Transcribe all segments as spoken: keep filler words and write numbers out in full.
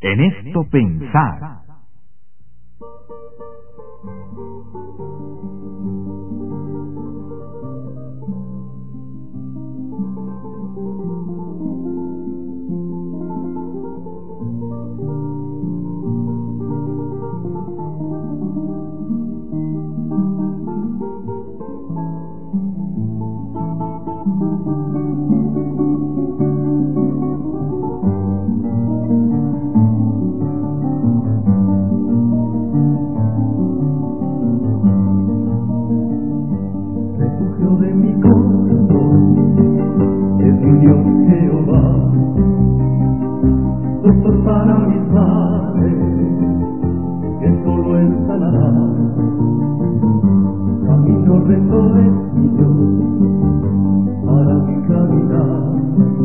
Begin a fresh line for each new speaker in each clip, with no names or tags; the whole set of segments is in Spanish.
En esto pensar.
Para mis males, que solo él sanará. Camino recto es mi Dios para mi caminar.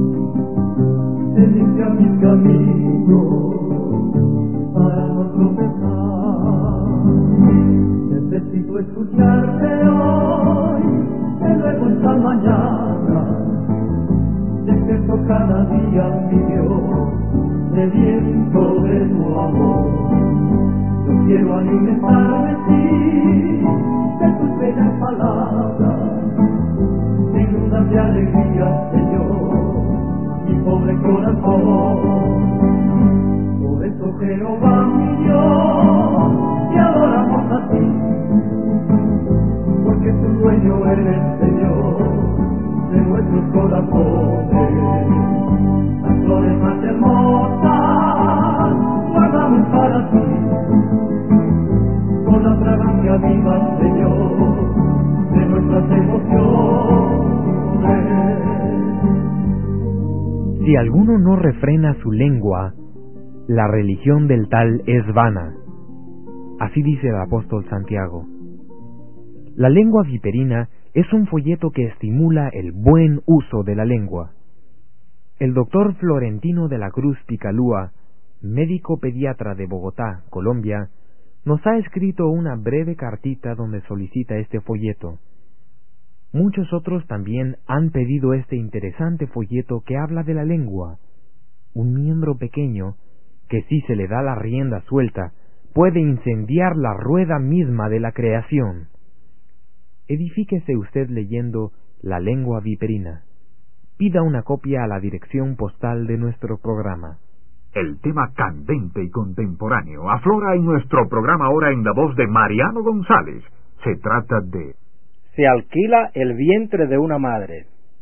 Él limpia mis caminos para no tropezar. Necesito escucharte hoy, de luego esta mañana. Despierto cada día, mi Dios, sediento de tu amor. Yo quiero alimentarme, sí, de tus bellas palabras. Inundas de alegría, Señor, mi pobre corazón. Por eso, Jehová, mi Dios, te adoramos a ti, porque tu dueño eres, Señor, de nuestros corazones. Las flores más hermosas guardamos para ti, con la fragancia viva, Señor, de nuestras emociones.
Si alguno no refrena su lengua, la religión del tal es vana. Así dice el apóstol Santiago. La lengua viperina es un folleto que estimula el buen uso de la lengua. El doctor Florentino de la Cruz Picalúa, médico pediatra de Bogotá, Colombia, nos ha escrito una breve cartita donde solicita este folleto. Muchos otros también han pedido este interesante folleto que habla de la lengua, un miembro pequeño que si se le da la rienda suelta puede incendiar la rueda misma de la creación. Edifíquese usted leyendo La lengua viperina. Pida una copia a la dirección postal de nuestro programa.
El tema candente y contemporáneo aflora en nuestro programa ahora en la voz de Mariano González. Se trata de...
Se alquila el vientre de una madre.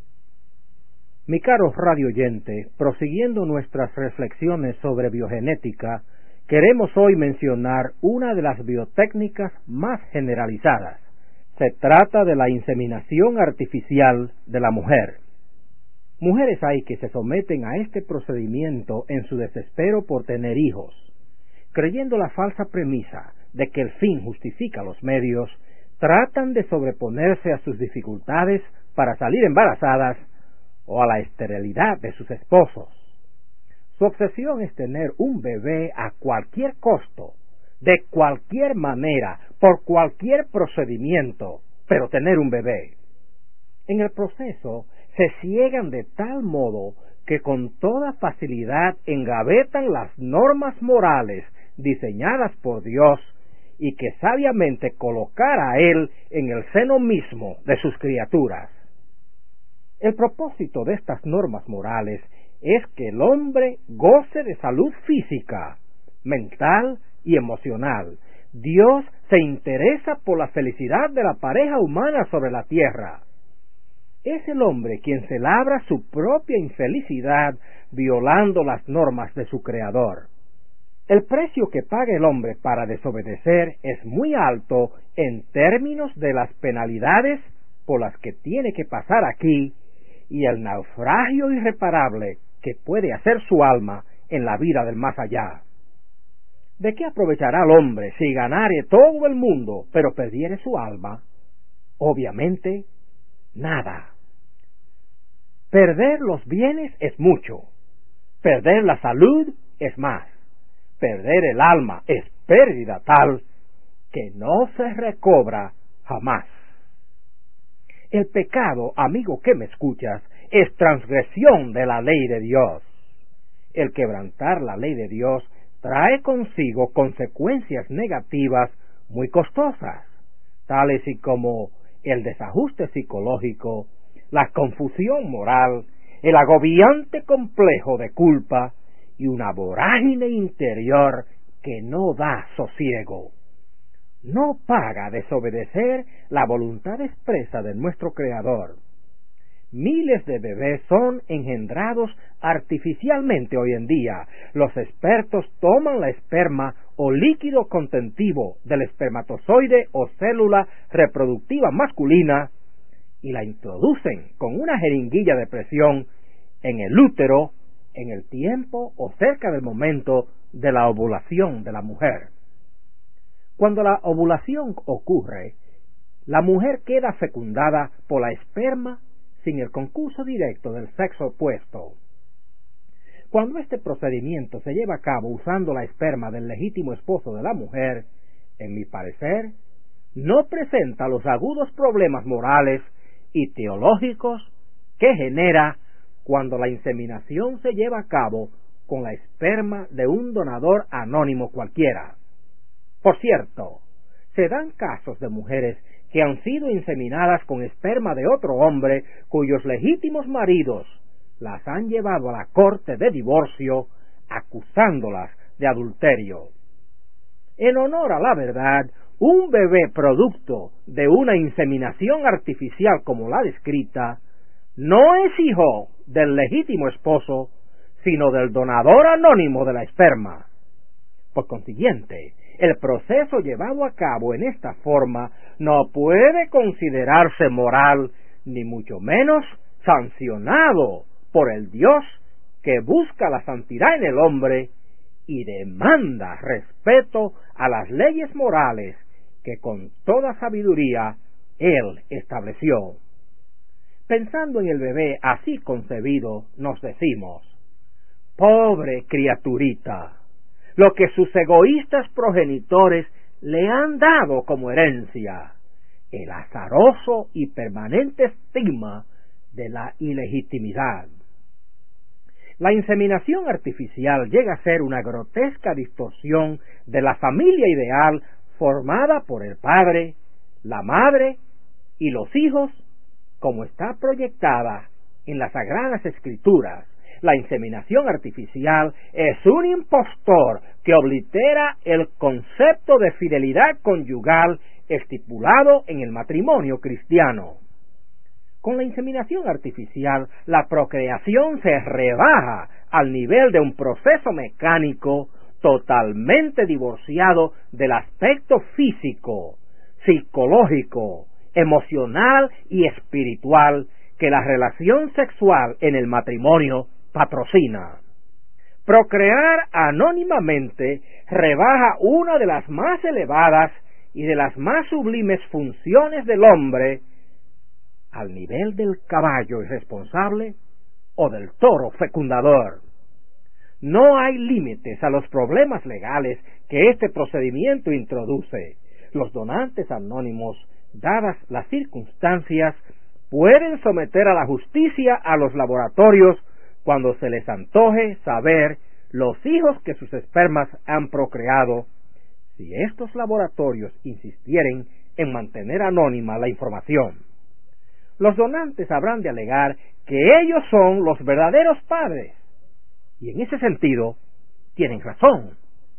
Mi caro radio oyente, prosiguiendo nuestras reflexiones sobre biogenética, queremos hoy mencionar una de las biotécnicas más generalizadas. Se trata de la inseminación artificial de la mujer. Mujeres hay que se someten a este procedimiento en su desespero por tener hijos, creyendo la falsa premisa de que el fin justifica los medios, tratan de sobreponerse a sus dificultades para salir embarazadas o a la esterilidad de sus esposos. Su obsesión es tener un bebé a cualquier costo, de cualquier manera, por cualquier procedimiento, pero tener un bebé. En el proceso, se ciegan de tal modo que con toda facilidad engavetan las normas morales diseñadas por Dios y que sabiamente colocara a Él en el seno mismo de sus criaturas. El propósito de estas normas morales es que el hombre goce de salud física, mental y emocional. Dios se interesa por la felicidad de la pareja humana sobre la tierra. Es el hombre quien se labra su propia infelicidad violando las normas de su Creador. El precio que paga el hombre para desobedecer es muy alto en términos de las penalidades por las que tiene que pasar aquí y el naufragio irreparable que puede hacer su alma en la vida del más allá. ¿De qué aprovechará el hombre si ganare todo el mundo, pero perdiere su alma? Obviamente, nada. Perder los bienes es mucho, perder la salud es más, perder el alma es pérdida tal que no se recobra jamás. El pecado, amigo que me escuchas, es transgresión de la ley de Dios. El quebrantar la ley de Dios trae consigo consecuencias negativas muy costosas, tales y como el desajuste psicológico, la confusión moral, el agobiante complejo de culpa y una vorágine interior que no da sosiego. No para desobedecer la voluntad expresa de nuestro Creador. Miles de bebés son engendrados artificialmente hoy en día. Los expertos toman la esperma o líquido contentivo del espermatozoide o célula reproductiva masculina y la introducen con una jeringuilla de presión en el útero en el tiempo o cerca del momento de la ovulación de la mujer. Cuando la ovulación ocurre, la mujer queda fecundada por la esperma sin el concurso directo del sexo opuesto. Cuando este procedimiento se lleva a cabo usando la esperma del legítimo esposo de la mujer, en mi parecer, no presenta los agudos problemas morales y teológicos que genera cuando la inseminación se lleva a cabo con la esperma de un donador anónimo cualquiera. Por cierto, se dan casos de mujeres que han sido inseminadas con esperma de otro hombre cuyos legítimos maridos las han llevado a la corte de divorcio acusándolas de adulterio. En honor a la verdad, un bebé producto de una inseminación artificial como la descrita no es hijo del legítimo esposo, sino del donador anónimo de la esperma. Por consiguiente, el proceso llevado a cabo en esta forma no puede considerarse moral, ni mucho menos sancionado por el Dios que busca la santidad en el hombre y demanda respeto a las leyes morales que con toda sabiduría Él estableció. Pensando en el bebé así concebido, nos decimos: pobre criaturita, lo que sus egoístas progenitores le han dado como herencia, el azaroso y permanente estigma de la ilegitimidad. La inseminación artificial llega a ser una grotesca distorsión de la familia ideal formada por el padre, la madre y los hijos, como está proyectada en las Sagradas Escrituras. La inseminación artificial es un impostor que oblitera el concepto de fidelidad conyugal estipulado en el matrimonio cristiano. Con la inseminación artificial, la procreación se rebaja al nivel de un proceso mecánico totalmente divorciado del aspecto físico, psicológico, emocional y espiritual que la relación sexual en el matrimonio patrocina. Procrear anónimamente rebaja una de las más elevadas y de las más sublimes funciones del hombre al nivel del caballo irresponsable o del toro fecundador. No hay límites a los problemas legales que este procedimiento introduce. Los donantes anónimos, dadas las circunstancias, pueden someter a la justicia a los laboratorios cuando se les antoje saber los hijos que sus espermas han procreado, si estos laboratorios insistieren en mantener anónima la información. Los donantes habrán de alegar que ellos son los verdaderos padres, y en ese sentido tienen razón.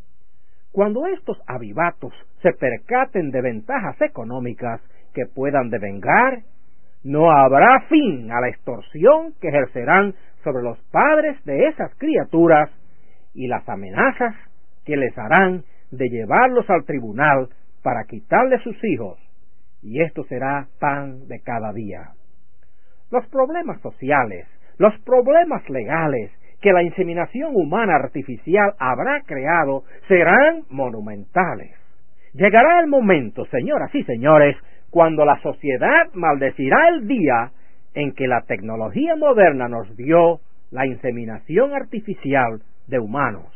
Cuando estos avivatos se percaten de ventajas económicas que puedan devengar, no habrá fin a la extorsión que ejercerán sobre los padres de esas criaturas y las amenazas que les harán de llevarlos al tribunal para quitarles sus hijos, y esto será pan de cada día. Los problemas sociales, los problemas legales que la inseminación humana artificial habrá creado serán monumentales. Llegará el momento, señoras y señores, cuando la sociedad maldecirá el día en que la tecnología moderna nos dio la inseminación artificial de humanos.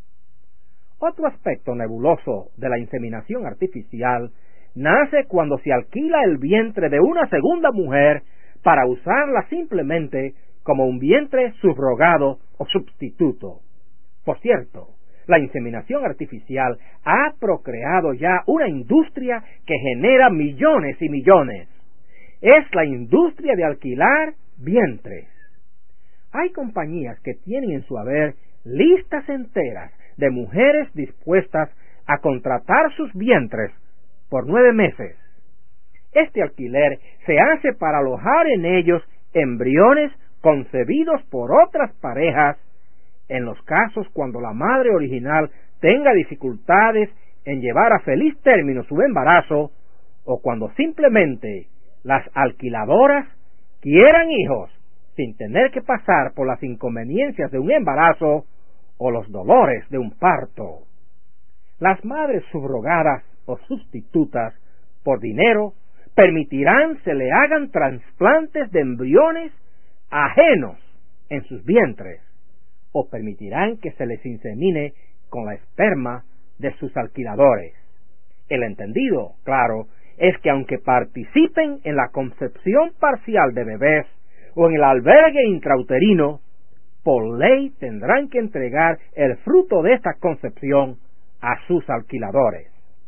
Otro aspecto nebuloso de la inseminación artificial nace cuando se alquila el vientre de una segunda mujer para usarla simplemente como un vientre subrogado o sustituto. Por cierto, La inseminación artificial ha procreado ya una industria que genera millones y millones. Es la industria de alquilar vientres. Hay compañías que tienen en su haber listas enteras de mujeres dispuestas a contratar sus vientres por nueve meses. Este alquiler se hace para alojar en ellos embriones concebidos por otras parejas en los casos cuando la madre original tenga dificultades en llevar a feliz término su embarazo, o cuando simplemente las alquiladoras quieran hijos sin tener que pasar por las inconveniencias de un embarazo o los dolores de un parto. Las madres subrogadas o sustitutas por dinero permitirán se le hagan trasplantes de embriones ajenos en sus vientres, o permitirán que se les insemine con la esperma de sus alquiladores. El entendido, claro, es que aunque participen en la concepción parcial de bebés o en el albergue intrauterino, por ley tendrán que entregar el fruto de esta concepción a sus alquiladores.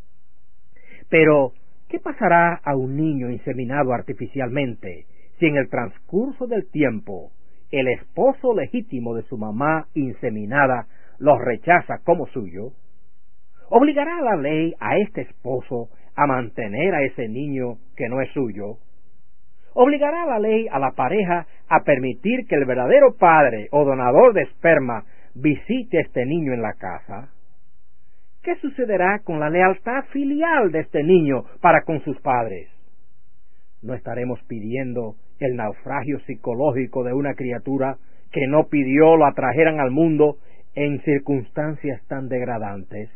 Pero, ¿qué pasará a un niño inseminado artificialmente si en el transcurso del tiempo el esposo legítimo de su mamá inseminada lo rechaza como suyo? ¿Obligará la ley a este esposo a mantener a ese niño que no es suyo? ¿Obligará la ley a la pareja a permitir que el verdadero padre o donador de esperma visite a este niño en la casa? ¿Qué sucederá con la lealtad filial de este niño para con sus padres? ¿No estaremos pidiendo el naufragio psicológico de una criatura que no pidió lo atrajeran al mundo en circunstancias tan degradantes?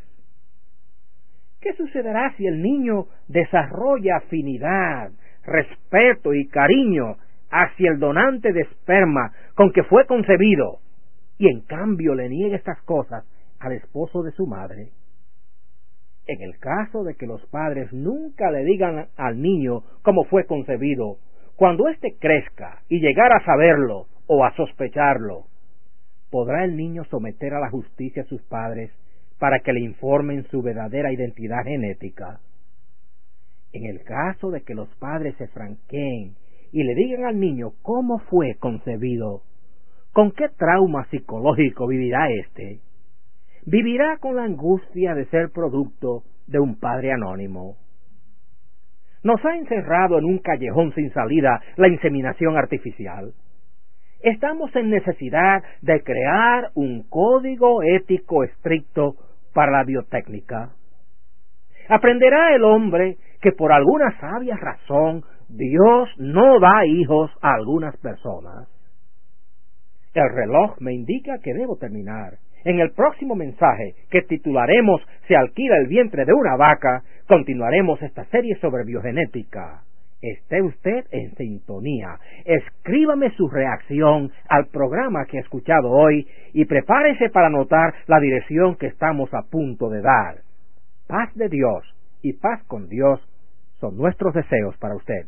¿Qué sucederá si el niño desarrolla afinidad, respeto y cariño hacia el donante de esperma con que fue concebido, y en cambio le niega estas cosas al esposo de su madre? En el caso de que los padres nunca le digan al niño cómo fue concebido, cuando éste crezca y llegara a saberlo o a sospecharlo, ¿podrá el niño someter a la justicia a sus padres para que le informen su verdadera identidad genética? En el caso de que los padres se franqueen y le digan al niño cómo fue concebido, ¿con qué trauma psicológico vivirá éste? Vivirá con la angustia de ser producto de un padre anónimo. Nos ha encerrado en un callejón sin salida la inseminación artificial. Estamos en necesidad de crear un código ético estricto para la biotécnica. Aprenderá el hombre que por alguna sabia razón Dios no da hijos a algunas personas. El reloj me indica que debo terminar. En el próximo mensaje, que titularemos «Se alquila el vientre de una vaca», continuaremos esta serie sobre biogenética. Esté usted en sintonía. Escríbame su reacción al programa que ha escuchado hoy y prepárese para anotar la dirección que estamos a punto de dar. Paz de Dios y paz con Dios son nuestros deseos para usted.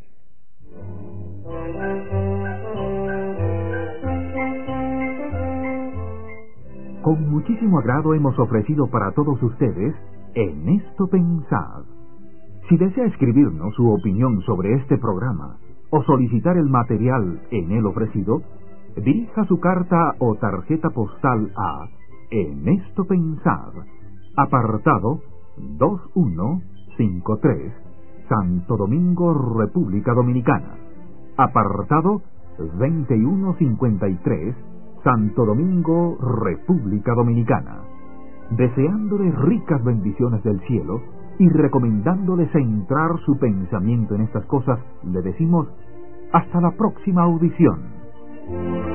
Con muchísimo agrado hemos ofrecido para todos ustedes En Esto Pensad. Si desea escribirnos su opinión sobre este programa o solicitar el material en él ofrecido, dirija su carta o tarjeta postal a En Esto Pensad, apartado dos uno cinco tres, Santo Domingo, República Dominicana. Apartado veintiuno cincuenta y tres, Santo Domingo, República Dominicana. Deseándole ricas bendiciones del cielo y recomendándole centrar su pensamiento en estas cosas, le decimos hasta la próxima audición.